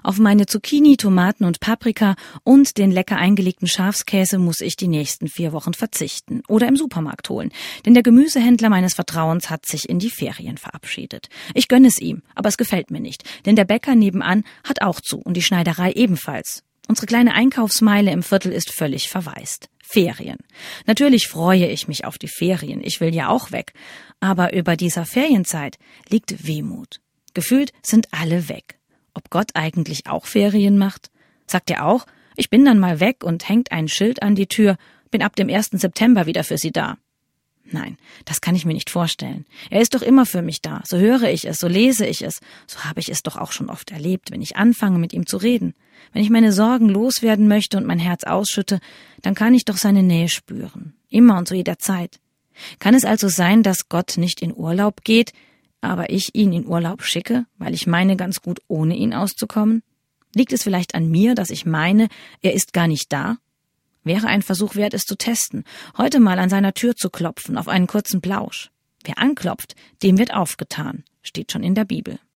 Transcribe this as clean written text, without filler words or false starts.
Auf meine Zucchini, Tomaten und Paprika und den lecker eingelegten Schafskäse muss ich die nächsten 4 Wochen verzichten oder im Supermarkt holen, denn der Gemüsehändler meines Vertrauens hat sich in die Ferien verabschiedet. Ich gönne es ihm, aber es gefällt mir nicht, denn der Bäcker nebenan hat auch zu und die Schneiderei ebenfalls. Unsere kleine Einkaufsmeile im Viertel ist völlig verwaist. Ferien. Natürlich freue ich mich auf die Ferien, ich will ja auch weg. Aber über dieser Ferienzeit liegt Wehmut. Gefühlt sind alle weg. Ob Gott eigentlich auch Ferien macht? Sagt er auch, ich bin dann mal weg und hängt ein Schild an die Tür, bin ab dem 1. September wieder für Sie da. Nein, das kann ich mir nicht vorstellen. Er ist doch immer für mich da. So höre ich es, so lese ich es. So habe ich es doch auch schon oft erlebt, wenn ich anfange, mit ihm zu reden. Wenn ich meine Sorgen loswerden möchte und mein Herz ausschütte, dann kann ich doch seine Nähe spüren. Immer und zu jeder Zeit. Kann es also sein, dass Gott nicht in Urlaub geht, aber ich ihn in Urlaub schicke, weil ich meine, ganz gut ohne ihn auszukommen? Liegt es vielleicht an mir, dass ich meine, er ist gar nicht da? Wäre ein Versuch wert, es zu testen, heute mal an seiner Tür zu klopfen, auf einen kurzen Plausch. Wer anklopft, dem wird aufgetan, steht schon in der Bibel.